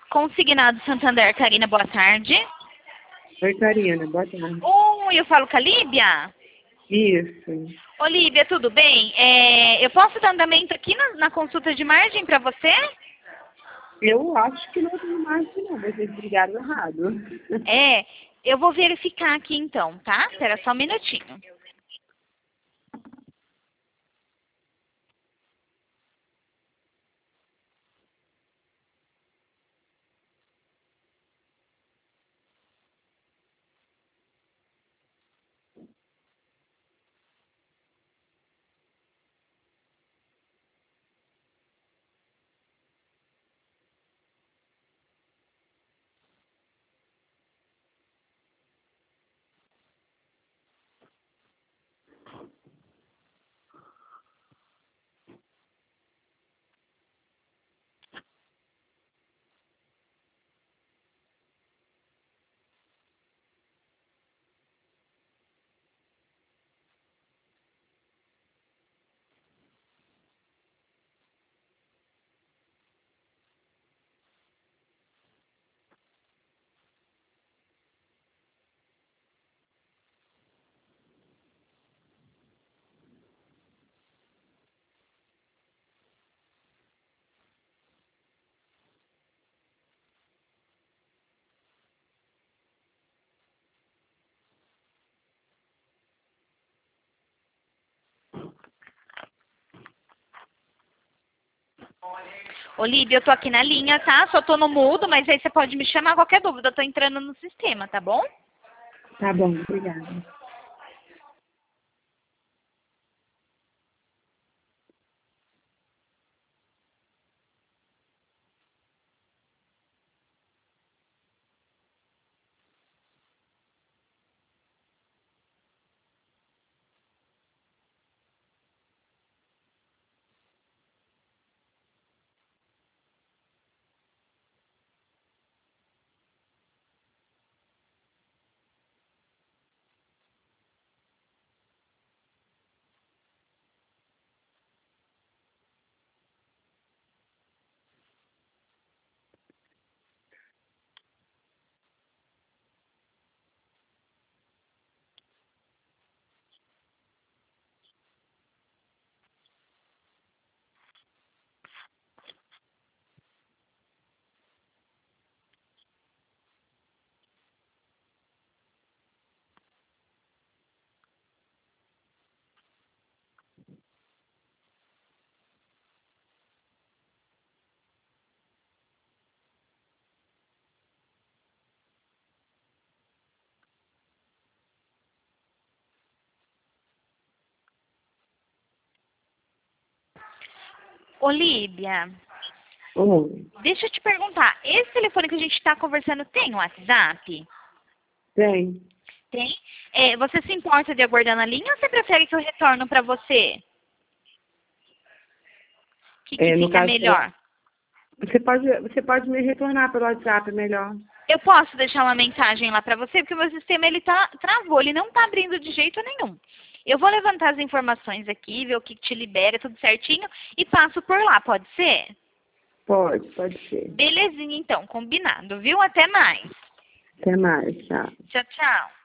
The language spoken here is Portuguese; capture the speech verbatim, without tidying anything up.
Consignado Santander, Karina, boa tarde. Oi, Karina, boa tarde. Oi, eu falo com a Líbia? Isso. Ô, Líbia, tudo bem? É, eu posso dar andamento aqui na, na consulta de margem para você? Eu acho que não tem mais que não, vocês brigaram errado. É, eu vou verificar aqui então, tá? Espera só um minutinho. Ô, Líbia, eu tô aqui na linha, tá? Só tô no mudo, mas aí você pode me chamar qualquer dúvida. Eu tô entrando no sistema, tá bom? Tá bom, obrigada. Ô, Líbia, Oi, deixa eu te perguntar. Esse telefone que a gente tá conversando tem um WhatsApp? tem. Tem? É, você se importa de aguardar na linha ou você prefere que eu retorno para você? O que, que É, no fica caso, melhor? você pode, você pode me retornar pelo WhatsApp, é melhor. Eu posso deixar uma mensagem lá para você, porque o meu sistema ele tá, travou, ele não tá abrindo de jeito nenhum. Eu vou levantar as informações aqui, ver o que te libera, tudo certinho, e passo por lá, pode ser? Pode, pode ser. Belezinha então, combinado, viu? Até mais. Até mais, tchau. Tchau, tchau.